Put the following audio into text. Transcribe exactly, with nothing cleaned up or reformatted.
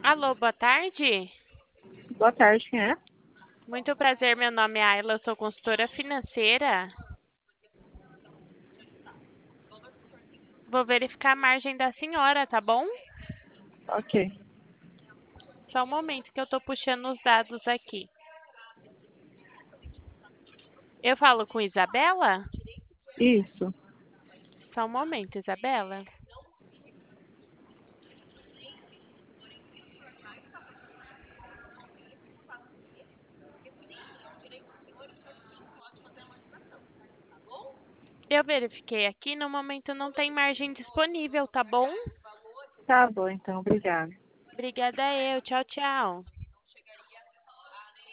Alô, boa tarde. Boa tarde, quem é? Muito prazer, meu nome é Ayla, eu sou consultora financeira. Vou verificar a margem da senhora, tá bom? Ok. Só um momento que eu tô puxando os dados aqui. Eu falo com Isabela? Isso. Só um momento, Isabela. Eu verifiquei aqui, no momento não tem margem disponível, tá bom? Tá bom, então, obrigada. Obrigada eu, tchau, tchau.